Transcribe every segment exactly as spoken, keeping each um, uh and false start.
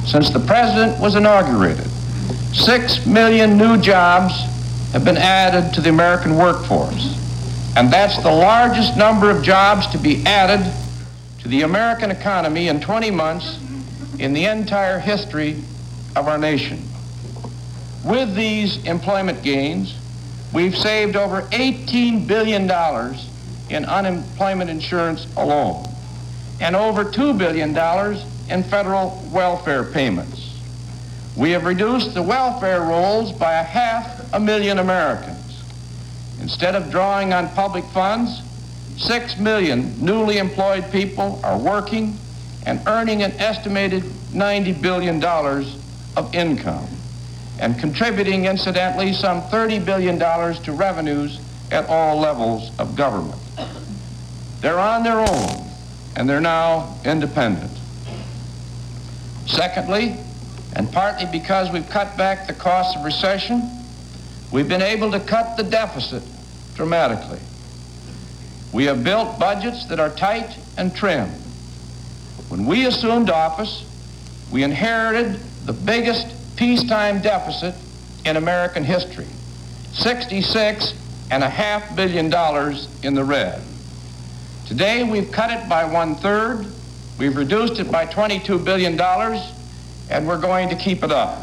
since the president was inaugurated. Six million new jobs have been added to the American workforce, and that's the largest number of jobs to be added to the American economy in twenty months in the entire history of our nation. With these employment gains, we've saved over eighteen billion dollars in unemployment insurance alone, and over two billion dollars in federal welfare payments. We have reduced the welfare rolls by a half a million Americans. Instead of drawing on public funds, six million newly employed people are working and earning an estimated ninety billion dollars of income, and contributing, incidentally, some thirty billion dollars to revenues at all levels of government. They're on their own, and they're now independent. Secondly, and partly because we've cut back the costs of recession, we've been able to cut the deficit dramatically. We have built budgets that are tight and trim. When we assumed office, we inherited the biggest peacetime deficit in American history, sixty-six and a half billion dollars in the red. Today, we've cut it by one-third, we've reduced it by twenty-two billion dollars, and we're going to keep it up.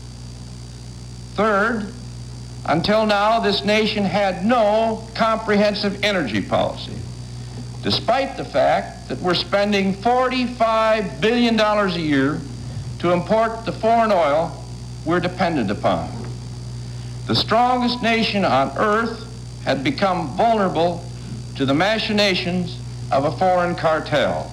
Third, until now, this nation had no comprehensive energy policy, despite the fact that we're spending forty-five billion dollars a year to import the foreign oil we're dependent upon. The strongest nation on earth had become vulnerable to the machinations of a foreign cartel.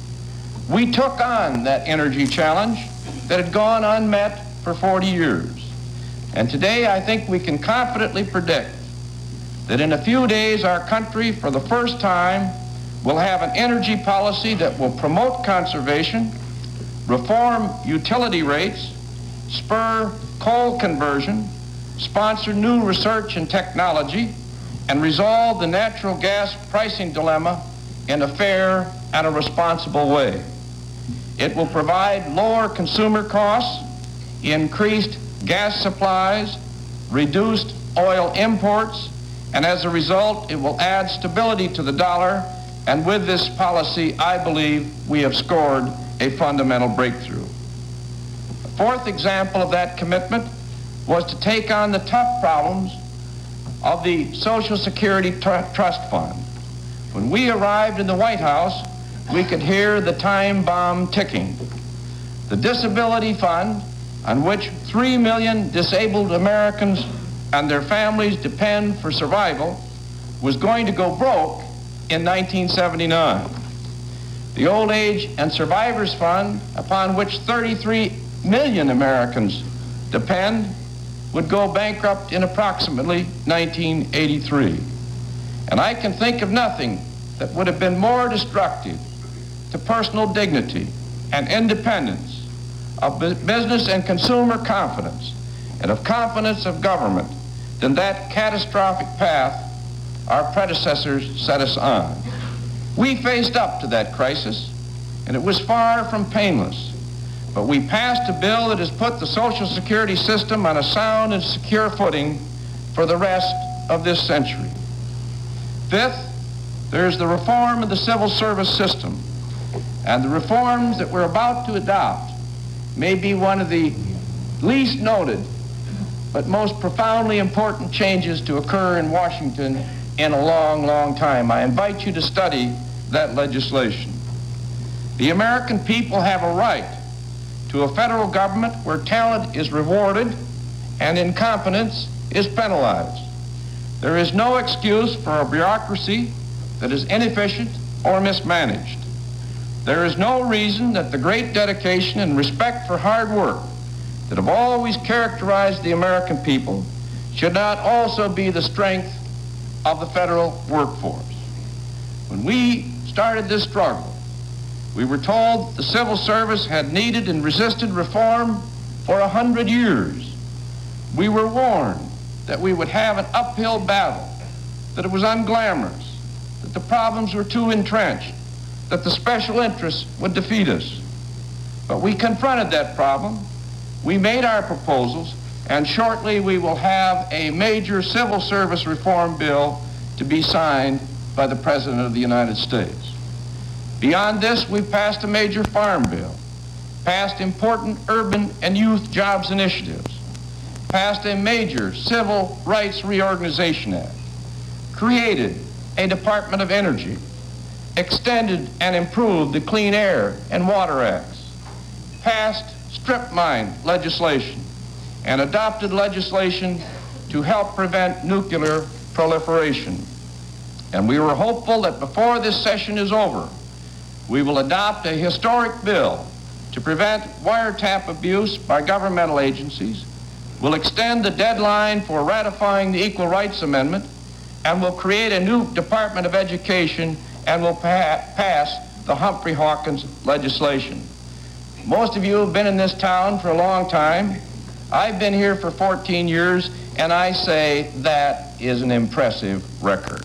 We took on that energy challenge that had gone unmet for forty years. And today I think we can confidently predict that in a few days our country, for the first time, will have an energy policy that will promote conservation, reform utility rates, spur coal conversion, sponsor new research and technology, and resolve the natural gas pricing dilemma in a fair and a responsible way. It will provide lower consumer costs, increased gas supplies, reduced oil imports, and as a result, it will add stability to the dollar. And with this policy, I believe we have scored a fundamental breakthrough. A fourth example of that commitment was to take on the tough problems of the Social Security tr- Trust Fund. When we arrived in the White House, we could hear the time bomb ticking. The Disability Fund, on which three million disabled Americans and their families depend for survival, was going to go broke in nineteen seventy-nine. The Old Age and Survivors Fund, upon which thirty-three million Americans depend, would go bankrupt in approximately nineteen eighty-three. And I can think of nothing that would have been more destructive to personal dignity and independence, of business and consumer confidence, and of confidence of government than that catastrophic path our predecessors set us on. We faced up to that crisis, and it was far from painless, but we passed a bill that has put the Social Security system on a sound and secure footing for the rest of this century. Fifth, there's the reform of the civil service system, and the reforms that we're about to adopt may be one of the least noted but most profoundly important changes to occur in Washington in a long, long time. I invite you to study that legislation. The American people have a right to a federal government where talent is rewarded and incompetence is penalized. There is no excuse for a bureaucracy that is inefficient or mismanaged. There is no reason that the great dedication and respect for hard work that have always characterized the American people should not also be the strength of the federal workforce. When we started this struggle, we were told the civil service had needed and resisted reform for a hundred years. We were warned that we would have an uphill battle, that it was unglamorous, that the problems were too entrenched, that the special interests would defeat us. But we confronted that problem. We made our proposals, and shortly we will have a major civil service reform bill to be signed by the President of the United States. Beyond this, we passed a major farm bill, passed important urban and youth jobs initiatives, passed a major Civil Rights Reorganization Act, created a Department of Energy, extended and improved the Clean Air and Water Acts, passed strip mine legislation, and adopted legislation to help prevent nuclear proliferation. And we were hopeful that before this session is over, we will adopt a historic bill to prevent wiretap abuse by governmental agencies, will extend the deadline for ratifying the Equal Rights Amendment, and will create a new Department of Education and will pa- pass the Humphrey Hawkins legislation. Most of you have been in this town for a long time. I've been here for fourteen years, and I say that is an impressive record.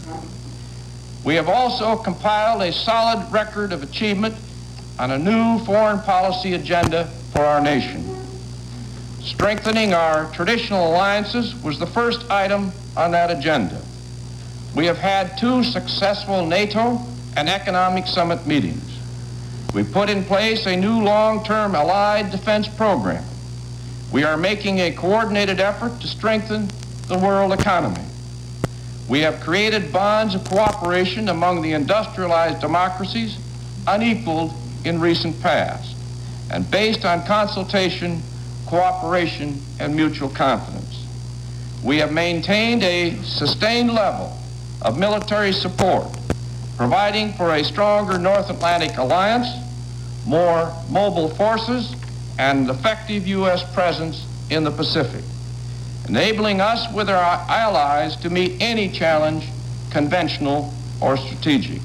We have also compiled a solid record of achievement on a new foreign policy agenda for our nation. Strengthening our traditional alliances was the first item on that agenda. We have had two successful NATO and economic summit meetings. We put in place a new long-term allied defense program. We are making a coordinated effort to strengthen the world economy. We have created bonds of cooperation among the industrialized democracies unequaled in recent past, and based on consultation, cooperation, and mutual confidence. We have maintained a sustained level of military support, providing for a stronger North Atlantic alliance, more mobile forces, and effective U S presence in the Pacific, enabling us with our allies to meet any challenge, conventional or strategic.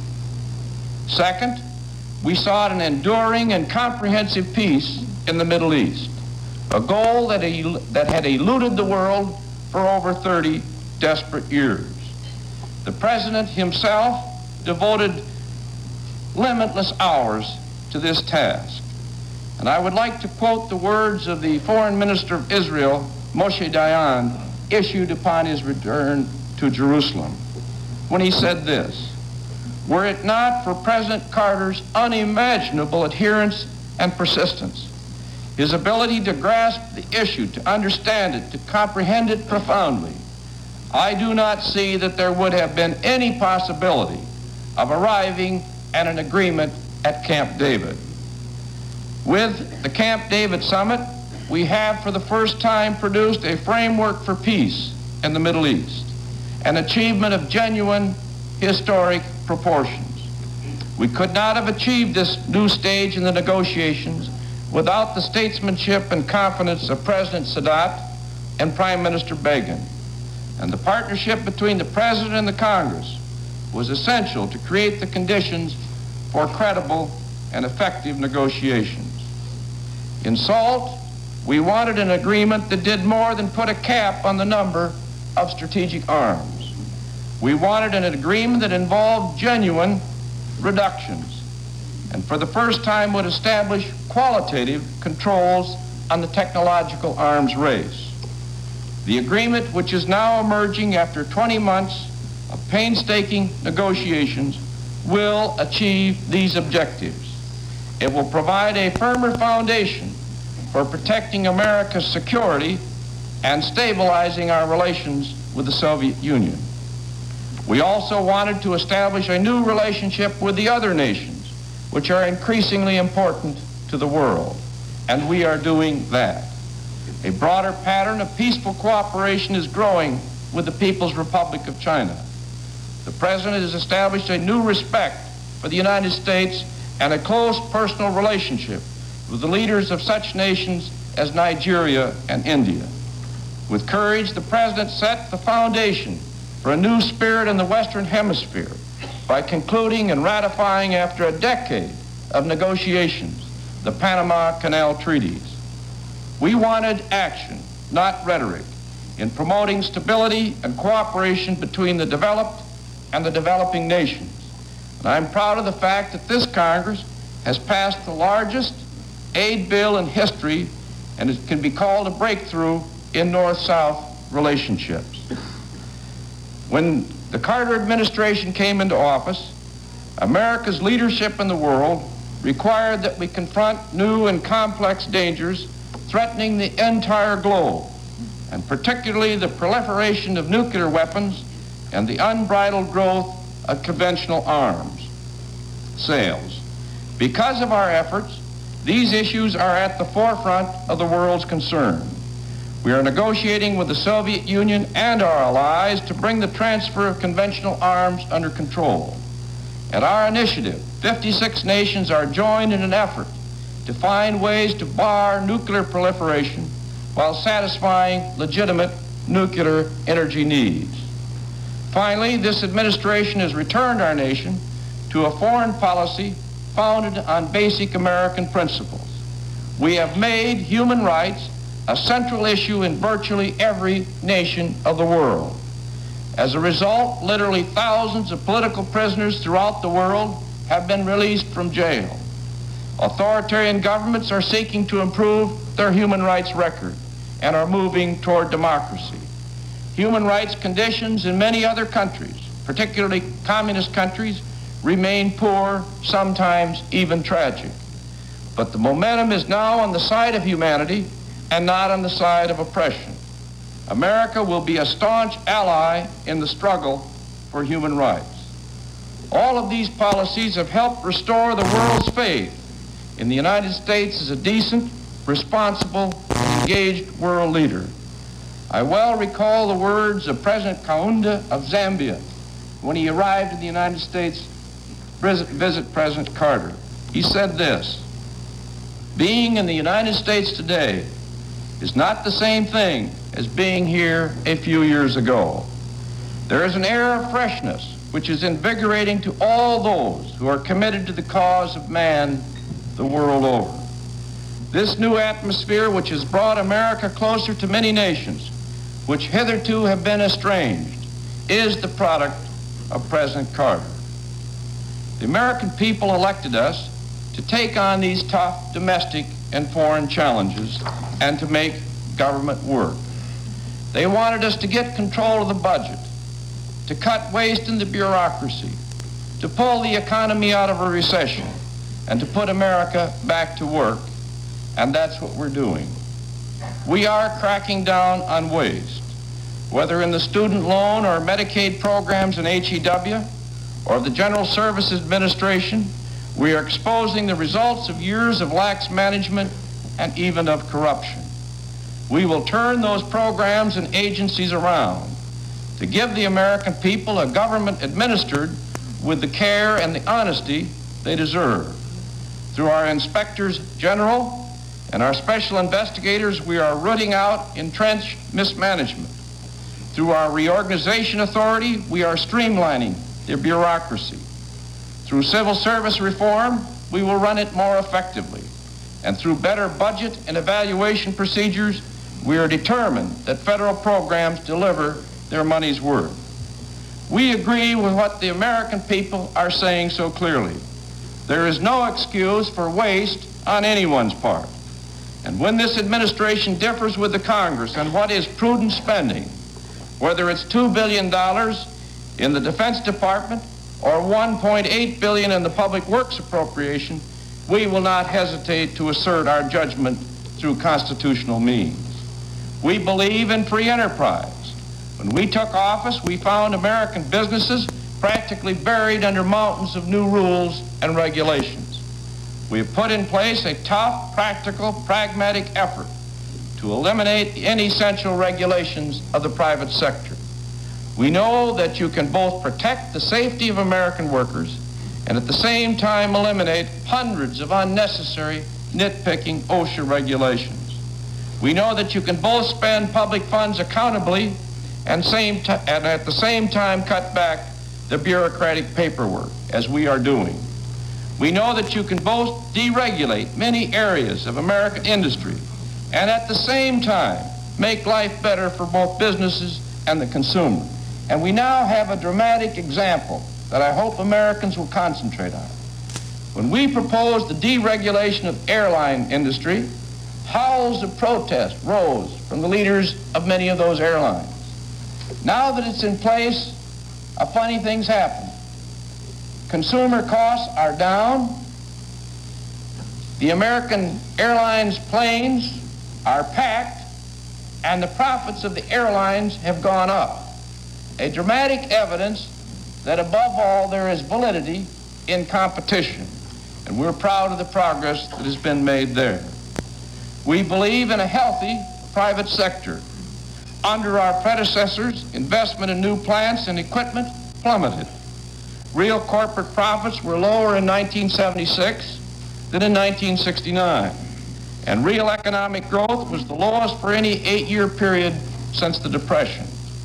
Second, we sought an enduring and comprehensive peace in the Middle East, a goal that, el- that had eluded the world for over thirty desperate years. The President himself devoted limitless hours to this task. And I would like to quote the words of the Foreign Minister of Israel, Moshe Dayan, issued upon his return to Jerusalem, when he said this: "Were it not for President Carter's unimaginable adherence and persistence, his ability to grasp the issue, to understand it, to comprehend it profoundly, I do not see that there would have been any possibility of arriving at an agreement at Camp David." With the Camp David Summit, we have for the first time produced a framework for peace in the Middle East, an achievement of genuine historic proportions. We could not have achieved this new stage in the negotiations without the statesmanship and confidence of President Sadat and Prime Minister Begin. And the partnership between the President and the Congress was essential to create the conditions for credible and effective negotiations. In SALT, we wanted an agreement that did more than put a cap on the number of strategic arms. We wanted an agreement that involved genuine reductions, and for the first time would establish qualitative controls on the technological arms race. The agreement, which is now emerging after twenty months of painstaking negotiations, will achieve these objectives. It will provide a firmer foundation for protecting America's security and stabilizing our relations with the Soviet Union. We also wanted to establish a new relationship with the other nations, which are increasingly important to the world, and we are doing that. A broader pattern of peaceful cooperation is growing with the People's Republic of China. The President has established a new respect for the United States and a close personal relationship with the leaders of such nations as Nigeria and India. With courage, the President set the foundation for a new spirit in the Western Hemisphere by concluding and ratifying, after a decade of negotiations, the Panama Canal Treaties. We wanted action, not rhetoric, in promoting stability and cooperation between the developed and the developing nations. And I'm proud of the fact that this Congress has passed the largest aid bill in history, and it can be called a breakthrough in North-South relationships. When the Carter administration came into office, America's leadership in the world required that we confront new and complex dangers threatening the entire globe, and particularly the proliferation of nuclear weapons and the unbridled growth of conventional arms sales. Because of our efforts, these issues are at the forefront of the world's concern. We are negotiating with the Soviet Union and our allies to bring the transfer of conventional arms under control. At our initiative, fifty-six nations are joined in an effort to find ways to bar nuclear proliferation while satisfying legitimate nuclear energy needs. Finally, this administration has returned our nation to a foreign policy founded on basic American principles. We have made human rights a central issue in virtually every nation of the world. As a result, literally thousands of political prisoners throughout the world have been released from jail. Authoritarian governments are seeking to improve their human rights record and are moving toward democracy. Human rights conditions in many other countries, particularly communist countries, remain poor, sometimes even tragic. But the momentum is now on the side of humanity and not on the side of oppression. America will be a staunch ally in the struggle for human rights. All of these policies have helped restore the world's faith in the United States as a decent, responsible, and engaged world leader. I well recall the words of President Kaunda of Zambia when he arrived in the United States to visit President Carter. He said this: "Being in the United States today is not the same thing as being here a few years ago. There is an air of freshness which is invigorating to all those who are committed to the cause of man the world over. This new atmosphere, which has brought America closer to many nations which hitherto have been estranged, is the product of President Carter. The American people elected us to take on these tough domestic and foreign challenges and to make government work. They wanted us to get control of the budget, to cut waste in the bureaucracy, to pull the economy out of a recession, and to put America back to work. And that's what we're doing. We are cracking down on waste, whether in the student loan or Medicaid programs in H E W or the General Services Administration. We are exposing the results of years of lax management and even of corruption. We will turn those programs and agencies around to give the American people a government administered with the care and the honesty they deserve. Through our inspectors general and our special investigators, we are rooting out entrenched mismanagement. Through our reorganization authority, we are streamlining their bureaucracy. Through civil service reform, we will run it more effectively. And through better budget and evaluation procedures, we are determined that federal programs deliver their money's worth. We agree with what the American people are saying so clearly. There is no excuse for waste on anyone's part. And when this administration differs with the Congress on what is prudent spending, whether it's two billion dollars in the Defense Department or one point eight billion dollars in the Public Works appropriation, we will not hesitate to assert our judgment through constitutional means. We believe in free enterprise. When we took office, we found American businesses practically buried under mountains of new rules and regulations. We have put in place a tough, practical, pragmatic effort to eliminate the inessential regulations of the private sector. We know that you can both protect the safety of American workers and at the same time eliminate hundreds of unnecessary, nitpicking OSHA regulations. We know that you can both spend public funds accountably and, same t- and at the same time cut back the bureaucratic paperwork, as we are doing. We know that you can both deregulate many areas of American industry and at the same time make life better for both businesses and the consumer. And we now have a dramatic example that I hope Americans will concentrate on. When we proposed the deregulation of the airline industry, howls of protest rose from the leaders of many of those airlines. Now that it's in place, a funny thing's happened. Consumer costs are down. The American Airlines planes are packed, and the profits of the airlines have gone up. A dramatic evidence that above all there is validity in competition, and we're proud of the progress that has been made there. We believe in a healthy private sector. Under our predecessors, investment in new plants and equipment plummeted. Real corporate profits were lower in nineteen seventy-six than in nineteen sixty-nine, and real economic growth was the lowest for any eight-year period since the Depression.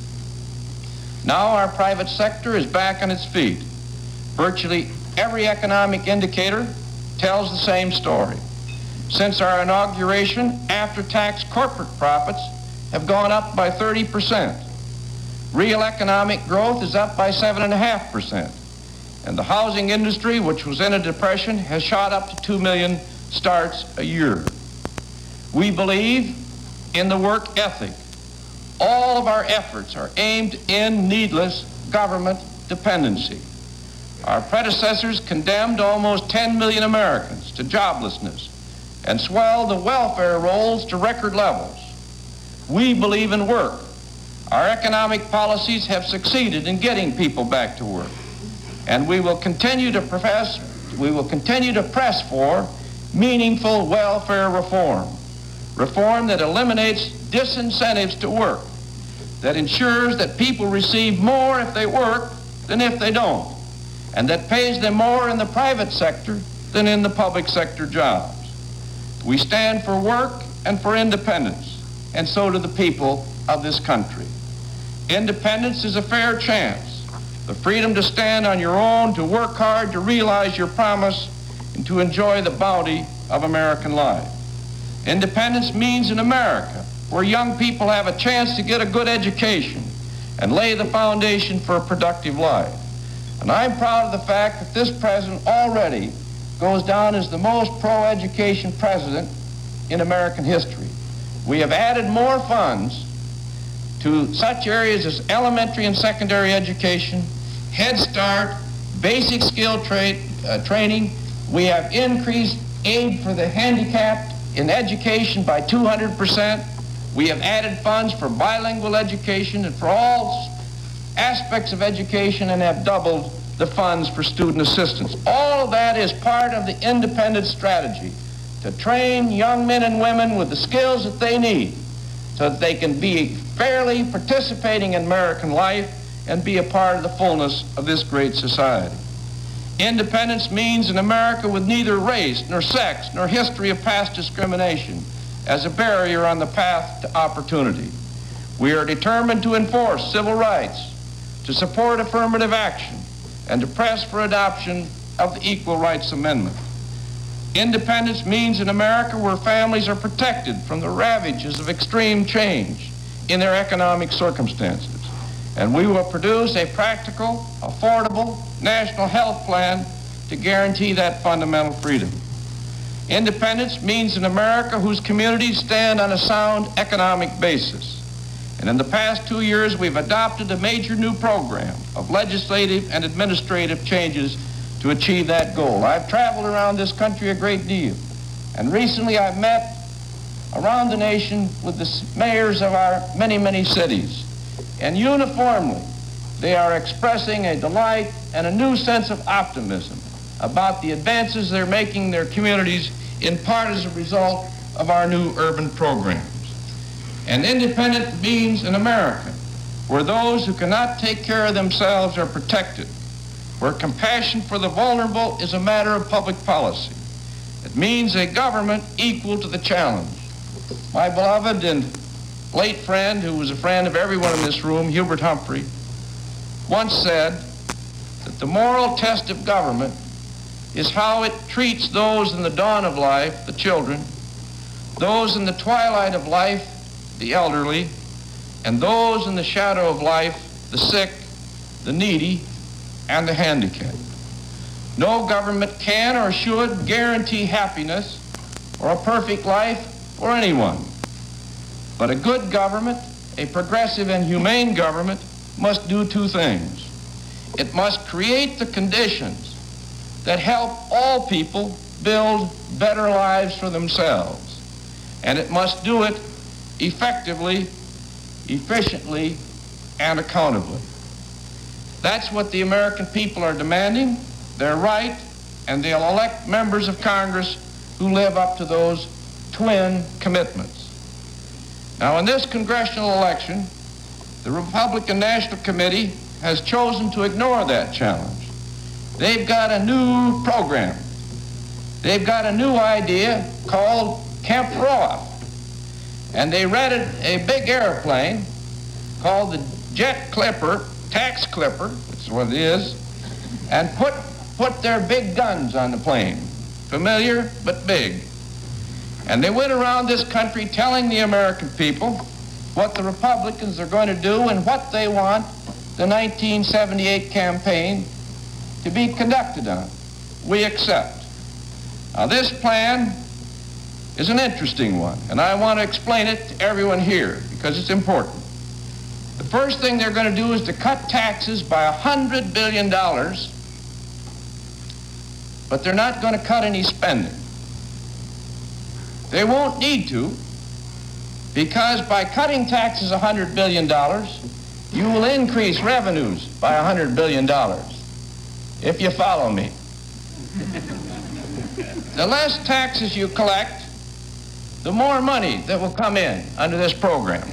Now our private sector is back on its feet. Virtually every economic indicator tells the same story. Since our inauguration, after-tax corporate profits have gone up by thirty percent. Real economic growth is up by seven point five percent. And the housing industry, which was in a depression, has shot up to two million starts a year. We believe in the work ethic. All of our efforts are aimed to end needless government dependency. Our predecessors condemned almost ten million Americans to joblessness and swelled the welfare rolls to record levels. We believe in work. Our economic policies have succeeded in getting people back to work. And we will continue to profess, we will continue to press for meaningful welfare reform. Reform that eliminates disincentives to work, that ensures that people receive more if they work than if they don't, and that pays them more in the private sector than in the public sector jobs. We stand for work and for independence, and so do the people of this country. Independence is a fair chance. The freedom to stand on your own, to work hard, to realize your promise, and to enjoy the bounty of American life. Independence means an America where young people have a chance to get a good education and lay the foundation for a productive life. And I'm proud of the fact that this president already goes down as the most pro-education president in American history. We have added more funds to such areas as elementary and secondary education, Head Start, basic skill tra- uh, training. We have increased aid for the handicapped in education by two hundred percent. We have added funds for bilingual education and for all aspects of education, and have doubled the funds for student assistance. All of that is part of the independence strategy to train young men and women with the skills that they need so that they can be fairly participating in American life and be a part of the fullness of this great society. Independence means an America with neither race, nor sex, nor history of past discrimination as a barrier on the path to opportunity. We are determined to enforce civil rights, to support affirmative action, and to press for adoption of the Equal Rights Amendment. Independence means an America where families are protected from the ravages of extreme change in their economic circumstances. And we will produce a practical, affordable, national health plan to guarantee that fundamental freedom. Independence means an America whose communities stand on a sound economic basis. And in the past two years, we've adopted a major new program of legislative and administrative changes to achieve that goal. I've traveled around this country a great deal, and recently I've met around the nation with the mayors of our many, many cities. And uniformly, they are expressing a delight and a new sense of optimism about the advances they're making in their communities, in part as a result of our new urban programs. And independent means an America where those who cannot take care of themselves are protected, where compassion for the vulnerable is a matter of public policy. It means a government equal to the challenge. My beloved and late friend, who was a friend of everyone in this room, Hubert Humphrey, once said that the moral test of government is how it treats those in the dawn of life, the children, those in the twilight of life, the elderly, and those in the shadow of life, the sick, the needy, and the handicapped. No government can or should guarantee happiness or a perfect life for anyone. But a good government, a progressive and humane government, must do two things. It must create the conditions that help all people build better lives for themselves. And it must do it effectively, efficiently, and accountably. That's what the American people are demanding. They're right, and they'll elect members of Congress who live up to those twin commitments. Now, in this congressional election, the Republican National Committee has chosen to ignore that challenge. They've got a new program. They've got a new idea called Kemp Roth. And they rented a big airplane called the Jet Clipper, Tax Clipper, that's what it is, and put, put their big guns on the plane. Familiar, but big. And they went around this country telling the American people what the Republicans are going to do and what they want the nineteen seventy-eight campaign to be conducted on. We accept. Now, this plan is an interesting one, and I want to explain it to everyone here because it's important. The first thing they're going to do is to cut taxes by one hundred billion dollars, but they're not going to cut any spending. They won't need to, because by cutting taxes one hundred billion dollars, you will increase revenues by one hundred billion dollars, if you follow me. The less taxes you collect, the more money that will come in under this program.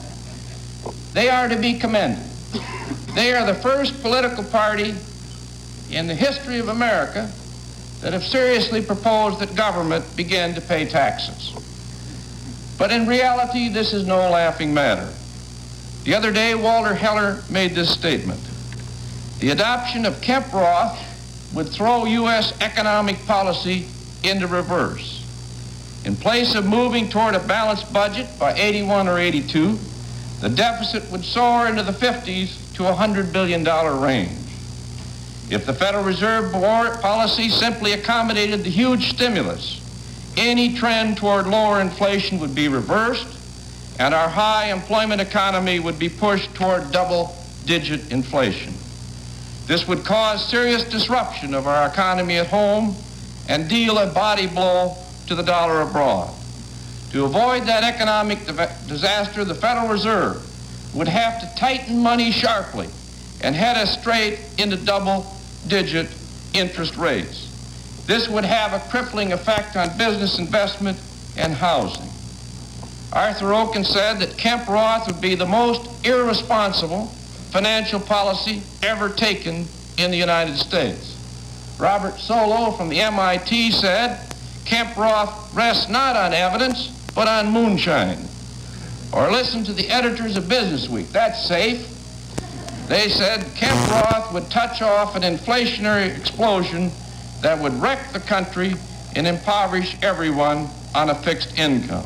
They are to be commended. They are the first political party in the history of America that have seriously proposed that government begin to pay taxes. But in reality, this is no laughing matter. The other day, Walter Heller made this statement. The adoption of Kemp Roth would throw U S economic policy into reverse. In place of moving toward a balanced budget by eighty-one or eighty-two, the deficit would soar into the fifties to one hundred billion dollars range. If the Federal Reserve Board policy simply accommodated the huge stimulus, any trend toward lower inflation would be reversed, and our high employment economy would be pushed toward double-digit inflation. This would cause serious disruption of our economy at home and deal a body blow to the dollar abroad. To avoid that economic disaster, the Federal Reserve would have to tighten money sharply and head us straight into double-digit interest rates. This would have a crippling effect on business investment and housing. Arthur Okun said that Kemp Roth would be the most irresponsible financial policy ever taken in the United States. Robert Solow from the M I T said, Kemp Roth rests not on evidence, but on moonshine. Or listen to the editors of Business Week. That's safe. They said Kemp Roth would touch off an inflationary explosion that would wreck the country and impoverish everyone on a fixed income.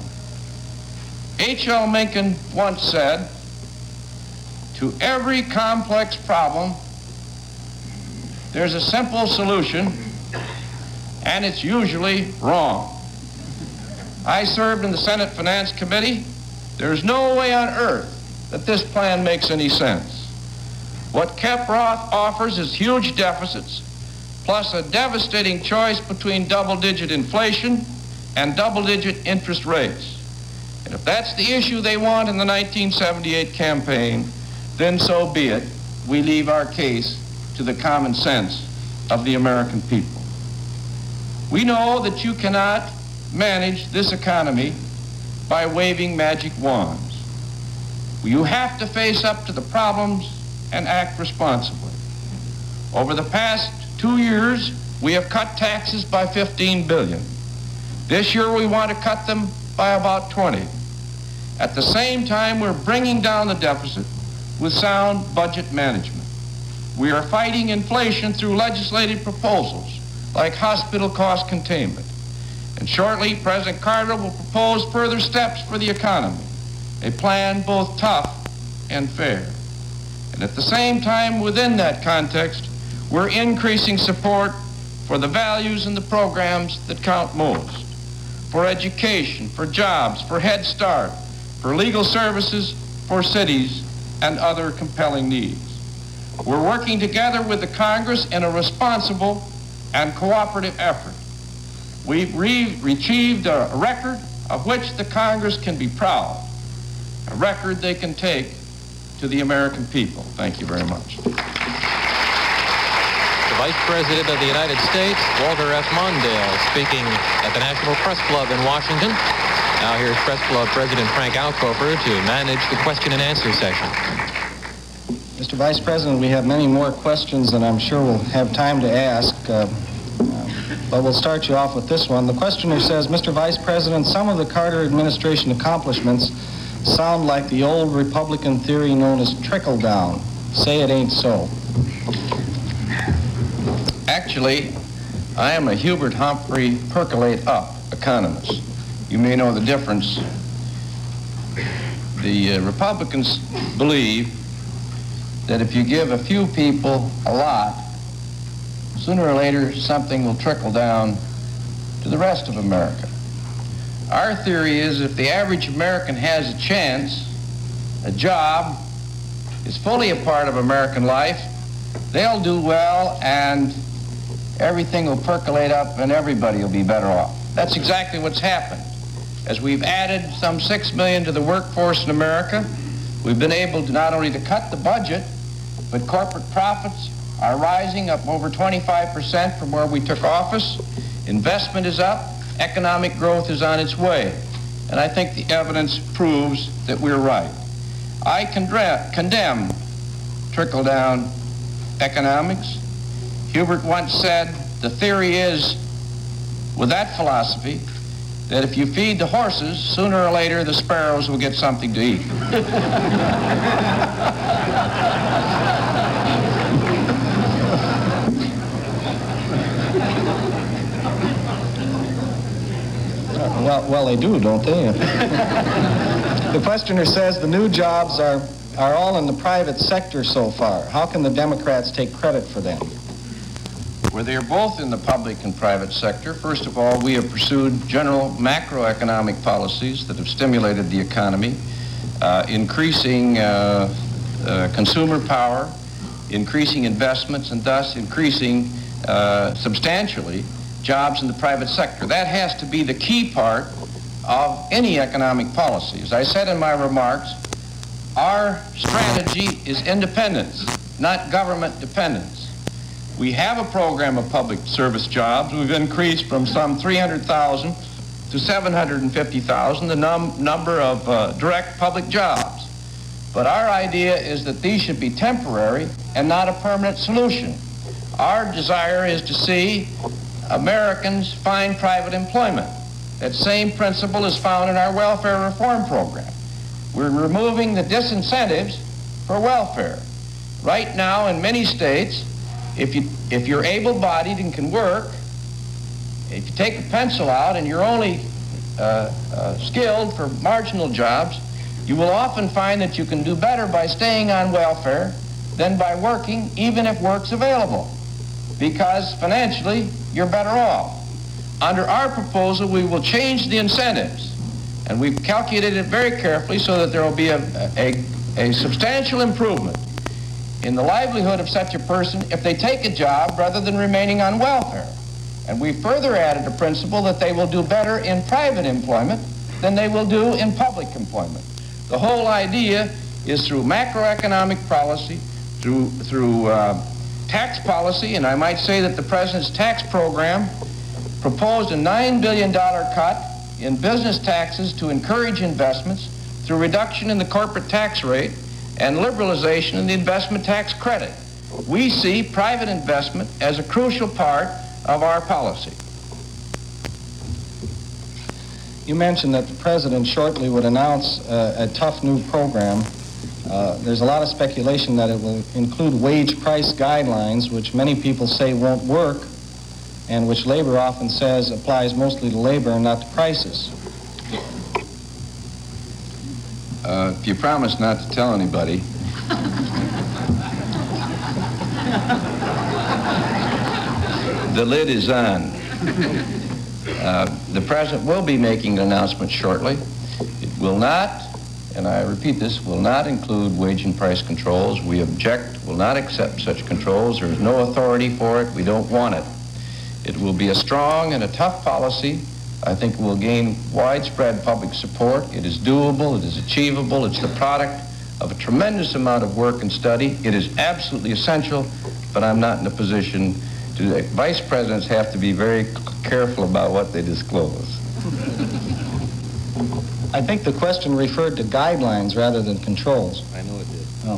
H L Mencken once said, to every complex problem, there's a simple solution, and it's usually wrong. I served in the Senate Finance Committee. There's no way on earth that this plan makes any sense. What Kemp Roth offers is huge deficits, plus a devastating choice between double-digit inflation and double-digit interest rates. And if that's the issue they want in the nineteen seventy-eight campaign, then so be it. We leave our case to the common sense of the American people. We know that you cannot manage this economy by waving magic wands. You have to face up to the problems and act responsibly. Over the past two years, we have cut taxes by fifteen billion dollars. This year, we want to cut them by about twenty. At the same time, we're bringing down the deficit with sound budget management. We are fighting inflation through legislative proposals like hospital cost containment. And shortly, President Carter will propose further steps for the economy, a plan both tough and fair. And at the same time, within that context, we're increasing support for the values and the programs that count most, for education, for jobs, for Head Start, for legal services, for cities, and other compelling needs. We're working together with the Congress in a responsible and cooperative effort. We've re- achieved a record of which the Congress can be proud, a record they can take to the American people. Thank you very much. The Vice President of the United States, Walter F. Mondale, speaking at the National Press Club in Washington. Now here's Press Club President Frank Alcofer to manage the question and answer session. Mister Vice President, we have many more questions than I'm sure we'll have time to ask, uh, uh, but we'll start you off with this one. The questioner says, Mister Vice President, some of the Carter administration accomplishments sound like the old Republican theory known as trickle-down. Say it ain't so. Actually, I am a Hubert Humphrey percolate-up economist. You may know the difference. The uh, Republicans believe that if you give a few people a lot, sooner or later something will trickle down to the rest of America. Our theory is if the average American has a chance, a job, is fully a part of American life, they'll do well and everything will percolate up and everybody will be better off. That's exactly what's happened. As we've added some six million to the workforce in America, we've been able to not only to cut the budget, but corporate profits are rising up over twenty-five percent from where we took office. Investment is up. Economic growth is on its way. And I think the evidence proves that we're right. I condre- condemn trickle-down economics. Hubert once said, the theory is, with that philosophy, that if you feed the horses, sooner or later the sparrows will get something to eat. Well, well, they do, don't they? The questioner says the new jobs are, are all in the private sector so far. How can the Democrats take credit for them? Where they are both in the public and private sector. First of all, we have pursued general macroeconomic policies that have stimulated the economy, uh, increasing uh, uh, consumer power, increasing investments, and thus increasing uh, substantially jobs in the private sector. That has to be the key part of any economic policy. As I said in my remarks, our strategy is independence, not government dependence. We have a program of public service jobs. We've increased from some three hundred thousand to seven hundred fifty thousand the num- number of uh, direct public jobs. But our idea is that these should be temporary and not a permanent solution. Our desire is to see Americans find private employment. That same principle is found in our welfare reform program. We're removing the disincentives for welfare. Right now, in many states, if, you, if you're able-bodied and can work, if you take a pencil out and you're only uh, uh, skilled for marginal jobs, you will often find that you can do better by staying on welfare than by working, even if work's available, because financially, you're better off. Under our proposal, we will change the incentives, and we've calculated it very carefully so that there will be a, a, a substantial improvement in the livelihood of such a person if they take a job rather than remaining on welfare. And we further added a principle that they will do better in private employment than they will do in public employment. The whole idea is through macroeconomic policy, through, through uh, tax policy, and I might say that the President's tax program proposed a nine billion dollars cut in business taxes to encourage investments through reduction in the corporate tax rate and liberalization in the investment tax credit. We see private investment as a crucial part of our policy. You mentioned that the President shortly would announce uh, a tough new program. Uh, there's a lot of speculation that it will include wage price guidelines, which many people say won't work, and which labor often says applies mostly to labor and not to prices. Uh, if you promise not to tell anybody. the lid is on. Uh, the President will be making an announcement shortly. It will not, and I repeat this, will not include wage and price controls. We object, will not accept such controls. There is no authority for it. We don't want it. It will be a strong and a tough policy. I think it will gain widespread public support. It is doable, it is achievable, it's the product of a tremendous amount of work and study. It is absolutely essential, but I'm not in a position to, vice presidents have to be very careful about what they disclose. I think the question referred to guidelines rather than controls. I know it did. Oh.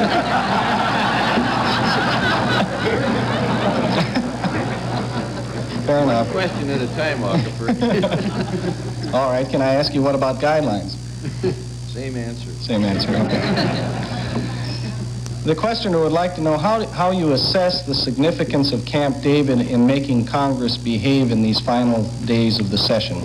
Fair enough. One question at a time, October. All right, can I ask you what about guidelines? Same answer. Same answer, okay. The questioner would like to know how, how you assess the significance of Camp David in making Congress behave in these final days of the session.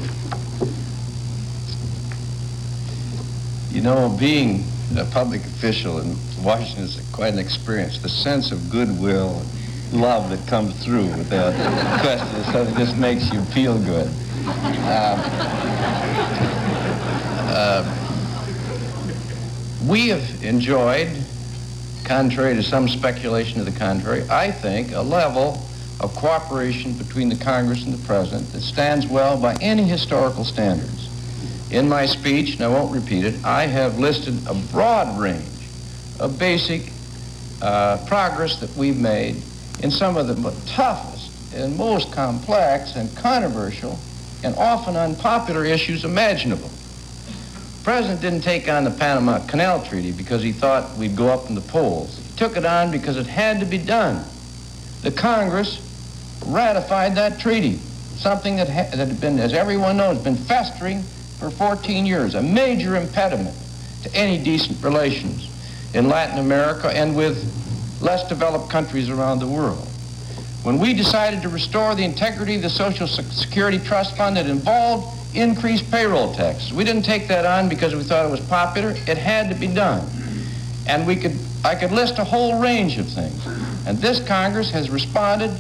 You know, being a public official in Washington is quite an experience. The sense of goodwill and love that comes through without question, so it just makes you feel good. Uh, uh, we have enjoyed, contrary to some speculation to the contrary, I think, a level of cooperation between the Congress and the President that stands well by any historical standards. In my speech, and I won't repeat it, I have listed a broad range of basic uh, progress that we've made in some of the toughest and most complex and controversial and often unpopular issues imaginable. The President didn't take on the Panama Canal Treaty because he thought we'd go up in the polls. He took it on because it had to be done. The Congress ratified that treaty, something that, ha that had been, as everyone knows, been festering for fourteen years, a major impediment to any decent relations in Latin America and with less developed countries around the world. When we decided to restore the integrity of the Social Security Trust Fund, it involved increased payroll taxes. We didn't take that on because we thought it was popular. It had to be done. And we could, I could list a whole range of things. And this Congress has responded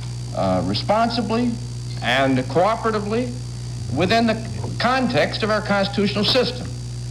uh, responsibly and cooperatively within the context of our constitutional system.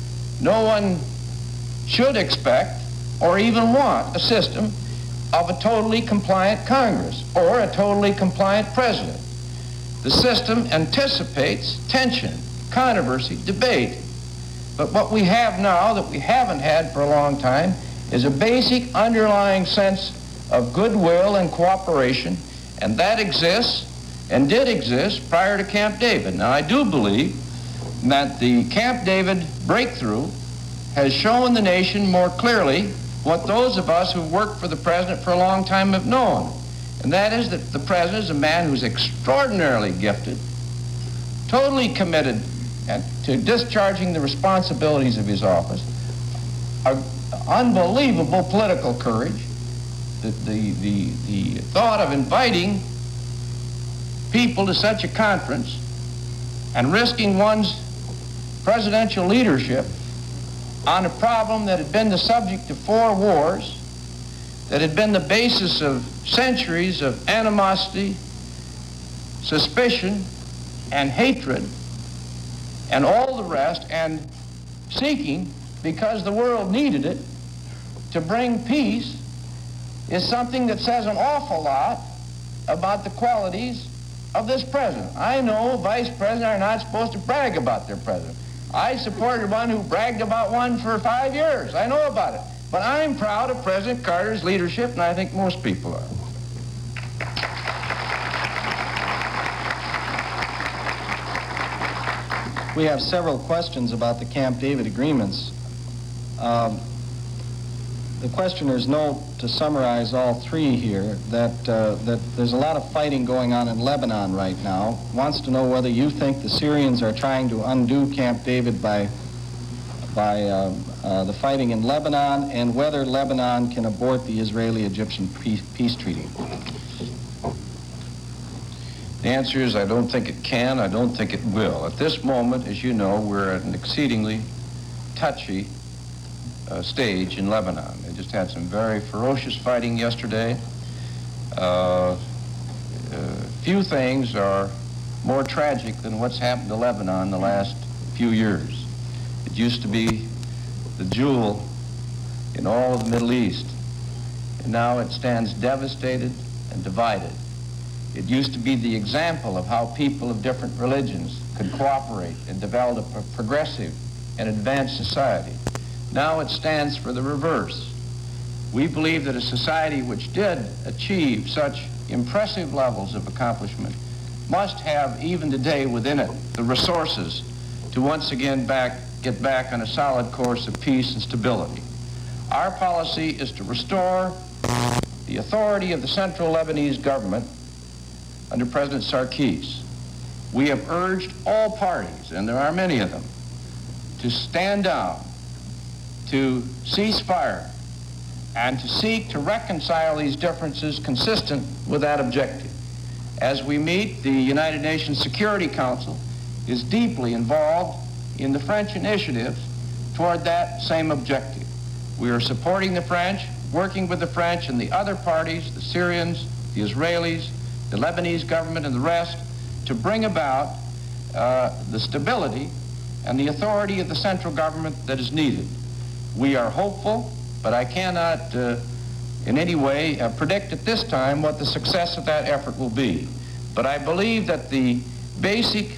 No one should expect or even want a system of a totally compliant Congress or a totally compliant president. The system anticipates tension, controversy, debate. But what we have now that we haven't had for a long time is a basic underlying sense of goodwill and cooperation, and that exists and did exist prior to Camp David. Now, I do believe that the Camp David breakthrough has shown the nation more clearly what those of us who've worked for the President for a long time have known, and that is that the President is a man who's extraordinarily gifted, totally committed and to discharging the responsibilities of his office, a, unbelievable political courage, the, the, the, the thought of inviting people to such a conference and risking one's presidential leadership on a problem that had been the subject of four wars, that had been the basis of centuries of animosity, suspicion, and hatred, and all the rest, and seeking, because the world needed it, to bring peace, is something that says an awful lot about the qualities of this president. I know vice presidents are not supposed to brag about their president. I supported one who bragged about one for five years. I know about it. But I'm proud of President Carter's leadership, and I think most people are. We have several questions about the Camp David agreements. Um, the questioners note, to summarize all three here, that, uh, that there's a lot of fighting going on in Lebanon right now. Wants to know whether you think the Syrians are trying to undo Camp David by, by uh, uh, the fighting in Lebanon, and whether Lebanon can abort the Israeli-Egyptian peace, peace treaty. The answer is I don't think it can, I don't think it will. At this moment, as you know, we're at an exceedingly touchy uh, stage in Lebanon. They just had some very ferocious fighting yesterday. Uh, Uh, few things are more tragic than what's happened to Lebanon the last few years. It used to be the jewel in all of the Middle East, and now it stands devastated and divided. It used to be the example of how people of different religions could cooperate and develop a progressive and advanced society. Now it stands for the reverse. We believe that a society which did achieve such impressive levels of accomplishment must have, even today within it, the resources to once again back, get back on a solid course of peace and stability. Our policy is to restore the authority of the central Lebanese government under President Sarkis. We have urged all parties, and there are many of them, to stand down, to cease fire, and to seek to reconcile these differences consistent with that objective. As we meet, the United Nations Security Council is deeply involved in the French initiatives toward that same objective. We are supporting the French, working with the French and the other parties, the Syrians, the Israelis, the Lebanese government, and the rest, to bring about uh, the stability and the authority of the central government that is needed. We are hopeful, but I cannot uh, in any way uh, predict at this time what the success of that effort will be. But I believe that the basic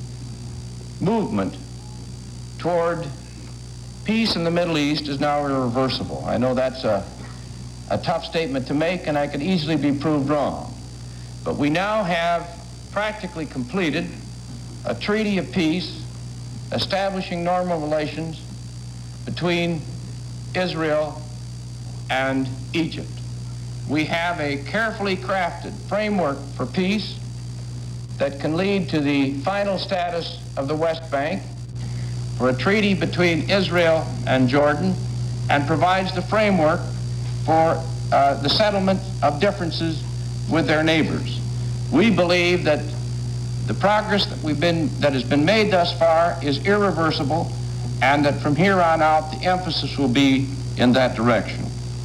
movement toward peace in the Middle East is now irreversible. I know that's a, a tough statement to make, and I could easily be proved wrong. But we now have practically completed a treaty of peace establishing normal relations between Israel and Egypt. We have a carefully crafted framework for peace that can lead to the final status of the West Bank, for a treaty between Israel and Jordan, and provides the framework for uh, the settlement of differences with their neighbors. We believe that the progress that we've been that has been made thus far is irreversible, and that from here on out the emphasis will be in that direction.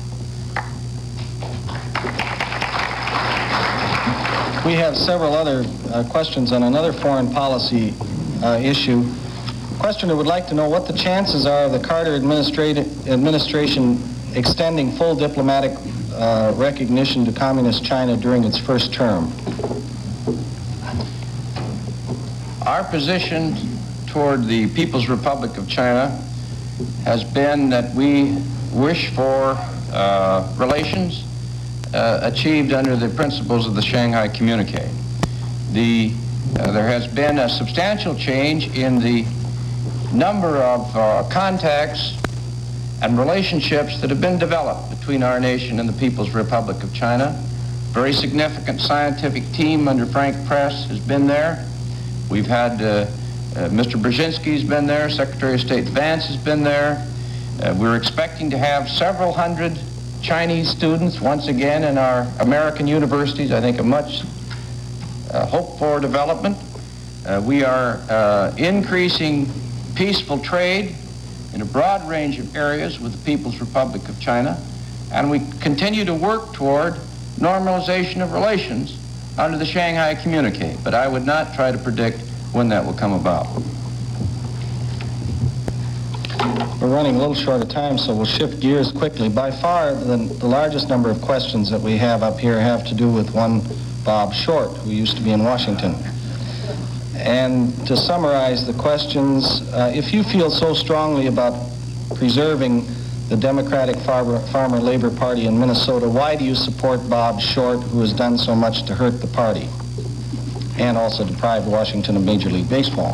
We have several other uh, questions on another foreign policy uh, issue. Questioner would like to know what the chances are of the Carter administration extending full diplomatic uh, recognition to Communist China during its first term. Our position toward the People's Republic of China has been that we wish for uh, relations uh, achieved under the principles of the Shanghai Communique. The, uh, there has been a substantial change in the number of uh, contacts and relationships that have been developed between our nation and the People's Republic of China. Very significant scientific team under Frank Press has been there. We've had uh, uh, Mister Brzezinski's been there, Secretary of State Vance has been there. Uh, we're expecting to have several hundred Chinese students once again in our American universities. I think a much uh, hoped for development. Uh, we are uh, increasing peaceful trade in a broad range of areas with the People's Republic of China, and we continue to work toward normalization of relations under the Shanghai Communique, but I would not try to predict when that will come about. We're running a little short of time, so we'll shift gears quickly. By far, the, the largest number of questions that we have up here have to do with one Bob Short, who used to be in Washington. And to summarize the questions, uh, if you feel so strongly about preserving the Democratic Farmer, Farmer Labor Party in Minnesota, why do you support Bob Short, who has done so much to hurt the party and also deprive Washington of Major League Baseball?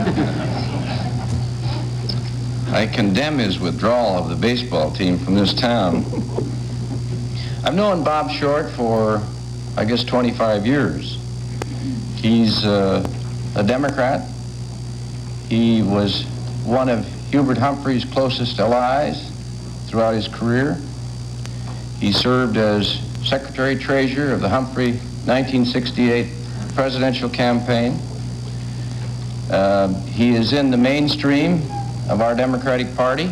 I condemn his withdrawal of the baseball team from this town. I've known Bob Short for, I guess, twenty-five years. He's uh, a Democrat. He was one of Hubert Humphrey's closest allies throughout his career. He served as Secretary Treasurer of the Humphrey nineteen sixty-eight presidential campaign. Uh, he is in the mainstream of our Democratic Party.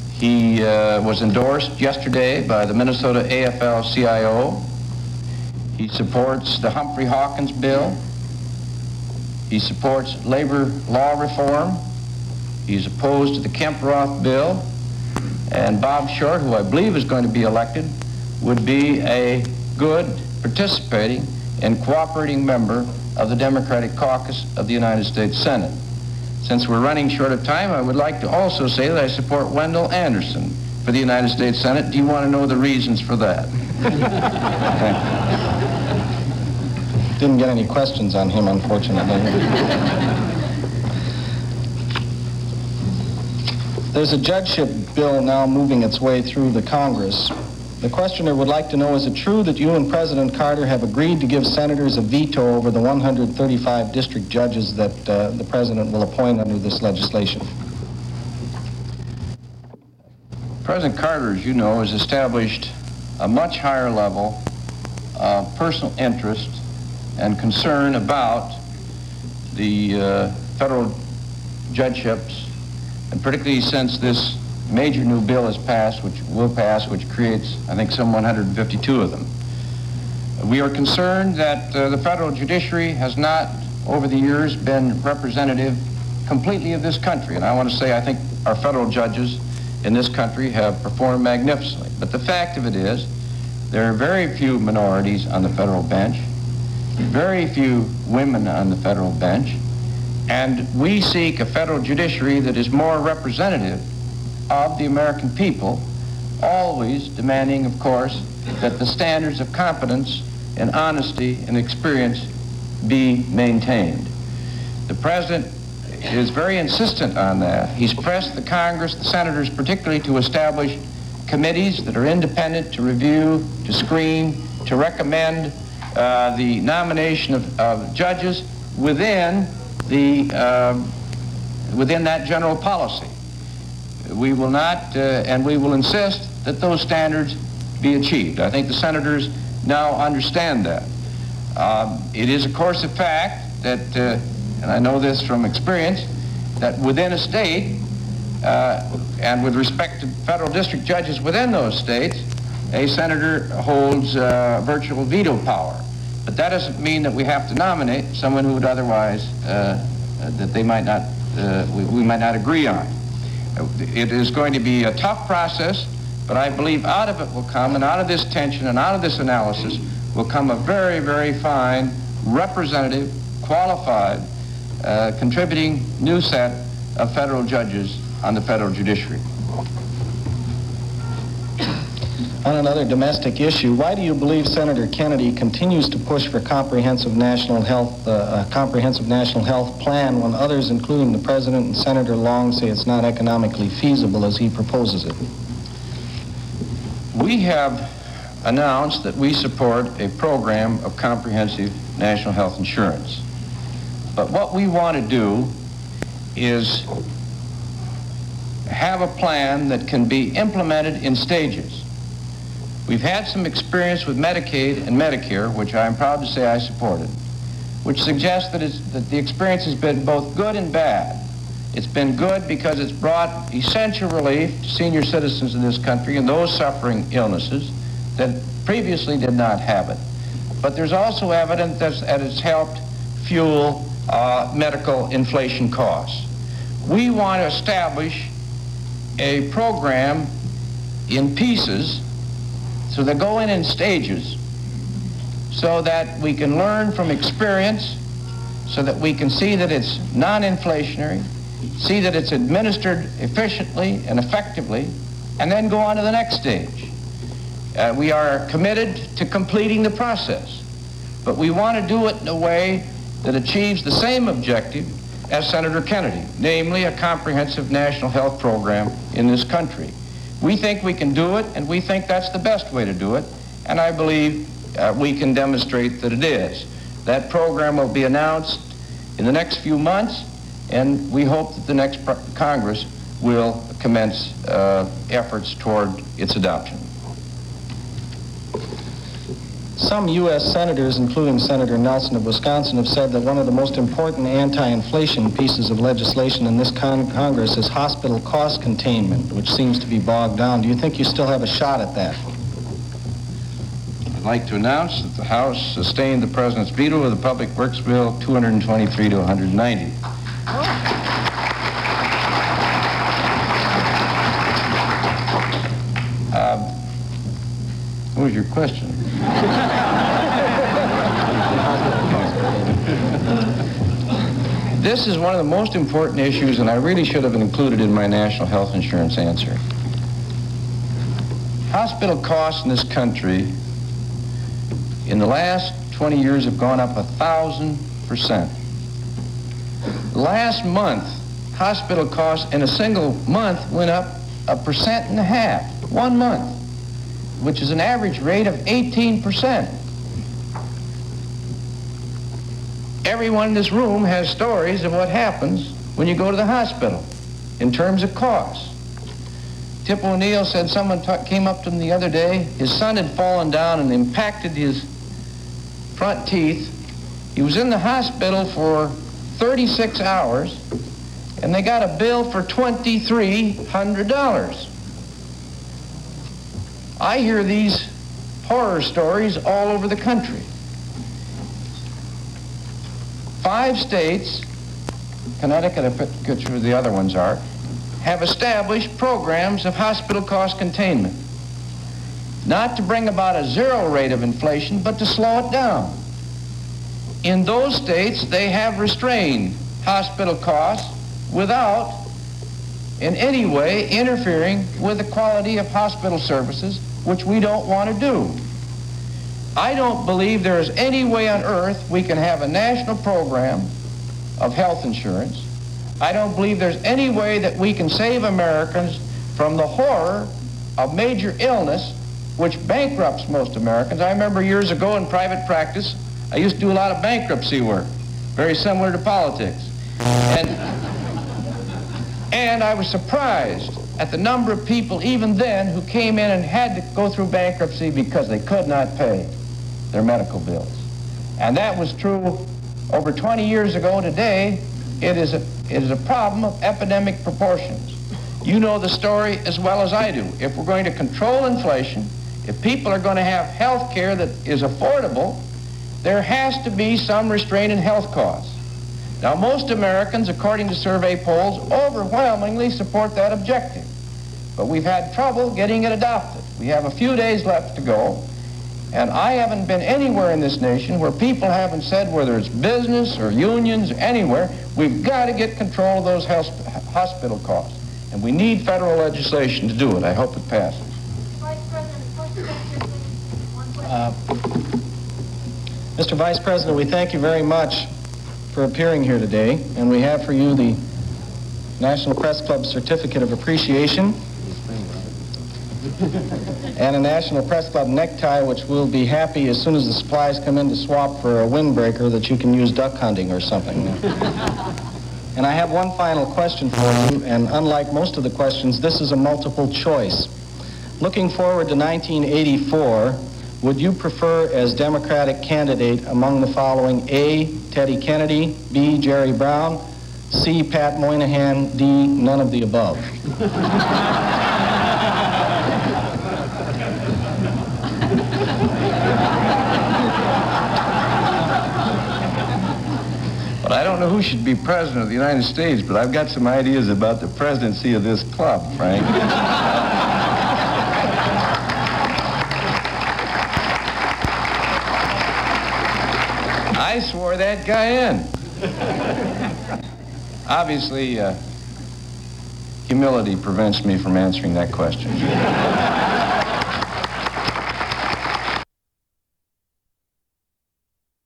He uh, was endorsed yesterday by the Minnesota A F L C I O. He supports the Humphrey Hawkins bill. He supports labor law reform. He's opposed to the Kemp-Roth bill. And Bob Short, who I believe is going to be elected, would be a good participating and cooperating member of the Democratic Caucus of the United States Senate. Since we're running short of time, I would like to also say that I support Wendell Anderson for the United States Senate. Do you want to know the reasons for that? Didn't get any questions on him, unfortunately. There's a judgeship bill now moving its way through the Congress. The questioner would like to know, is it true that you and President Carter have agreed to give senators a veto over the one hundred thirty-five district judges that uh, the president will appoint under this legislation? President Carter, as you know, has established a much higher level of personal interest and concern about the uh, federal judgeships, and particularly since this major new bill has passed, which will pass, which creates, I think, some one hundred fifty-two of them. We are concerned that uh, the federal judiciary has not, over the years, been representative completely of this country. And I want to say I think our federal judges in this country have performed magnificently. But the fact of it is, there are very few minorities on the federal bench, very few women on the federal bench, and we seek a federal judiciary that is more representative of the American people, always demanding, of course, that the standards of competence and honesty and experience be maintained. The President is very insistent on that. He's pressed the Congress, the senators particularly, to establish committees that are independent, to review, to screen, to recommend uh, the nomination of, of judges within the um, within that general policy. We will not, uh, and we will insist that those standards be achieved. I think the senators now understand that. Um, it is, of course, a fact that, uh, and I know this from experience, that within a state, uh, and with respect to federal district judges within those states, a senator holds uh, virtual veto power. But that doesn't mean that we have to nominate someone who would otherwise, uh, that they might not, uh, we, we might not agree on. It is going to be a tough process, but I believe out of it will come, and out of this tension and out of this analysis will come a very, very fine, representative, qualified, uh, contributing new set of federal judges on the federal judiciary. On another domestic issue, why do you believe Senator Kennedy continues to push for comprehensive national health, uh, a comprehensive national health plan when others, including the President and Senator Long, say it's not economically feasible as he proposes it? We have announced that we support a program of comprehensive national health insurance. But what we want to do is have a plan that can be implemented in stages. We've had some experience with Medicaid and Medicare, which I am proud to say I supported, which suggests that, it's, that the experience has been both good and bad. It's been good because it's brought essential relief to senior citizens in this country and those suffering illnesses that previously did not have it. But there's also evidence that it's helped fuel uh, medical inflation costs. We want to establish a program in pieces, so they go in in stages, so that we can learn from experience, so that we can see that it's non-inflationary, see that it's administered efficiently and effectively, and then go on to the next stage. Uh, we are committed to completing the process, but we want to do it in a way that achieves the same objective as Senator Kennedy, namely a comprehensive national health program in this country. We think we can do it, and we think that's the best way to do it, and I believe uh, we can demonstrate that it is. That program will be announced in the next few months, and we hope that the next Congress will commence uh, efforts toward its adoption. Some U S senators, including Senator Nelson of Wisconsin, have said that one of the most important anti-inflation pieces of legislation in this con Congress is hospital cost containment, which seems to be bogged down. Do you think you still have a shot at that? I'd like to announce that the House sustained the President's veto of the Public Works Bill two hundred twenty-three to one hundred ninety. Uh, what was your question? This is one of the most important issues, and I really should have included in my national health insurance answer. Hospital costs in this country in the last twenty years have gone up a thousand percent. Last month, hospital costs in a single month went up a percent and a half, one month, which is an average rate of eighteen percent. Everyone in this room has stories of what happens when you go to the hospital in terms of costs. Tip O'Neill said someone came up to him the other day. His son had fallen down and impacted his front teeth. He was in the hospital for thirty-six hours, and they got a bill for twenty-three hundred dollars. I hear these horror stories all over the country. Five states, Connecticut, I forget who the other ones are, have established programs of hospital cost containment. Not to bring about a zero rate of inflation, but to slow it down. In those states, they have restrained hospital costs without in any way interfering with the quality of hospital services, which we don't want to do. I don't believe there is any way on earth we can have a national program of health insurance. I don't believe there's any way that we can save Americans from the horror of major illness, which bankrupts most Americans. I remember years ago in private practice, I used to do a lot of bankruptcy work, very similar to politics. And, and I was surprised at the number of people even then who came in and had to go through bankruptcy because they could not pay their medical bills. And that was true over twenty years ago. Today, it is a, it is a problem of epidemic proportions. You know the story as well as I do. If we're going to control inflation, if people are going to have health care that is affordable, there has to be some restraint in health costs. Now, most Americans, according to survey polls, overwhelmingly support that objective. But we've had trouble getting it adopted. We have a few days left to go, and I haven't been anywhere in this nation where people haven't said, whether it's business or unions or anywhere, we've got to get control of those health, hospital costs. And we need federal legislation to do it. I hope it passes. Vice President, first question, please. One question. Uh, Mister Vice President, we thank you very much for appearing here today, and we have for you the National Press Club Certificate of Appreciation and a National Press Club necktie, which we'll be happy as soon as the supplies come in to swap for a windbreaker that you can use duck hunting or something. And I have one final question for you, and unlike most of the questions, this is a multiple choice. Looking forward to nineteen eighty-four, would you prefer as Democratic candidate among the following: A, Teddy Kennedy, B, Jerry Brown, C, Pat Moynihan, D, none of the above? Well, I don't know who should be president of the United States, but I've got some ideas about the presidency of this club, Frank. I swore that guy in. Obviously, uh, humility prevents me from answering that question.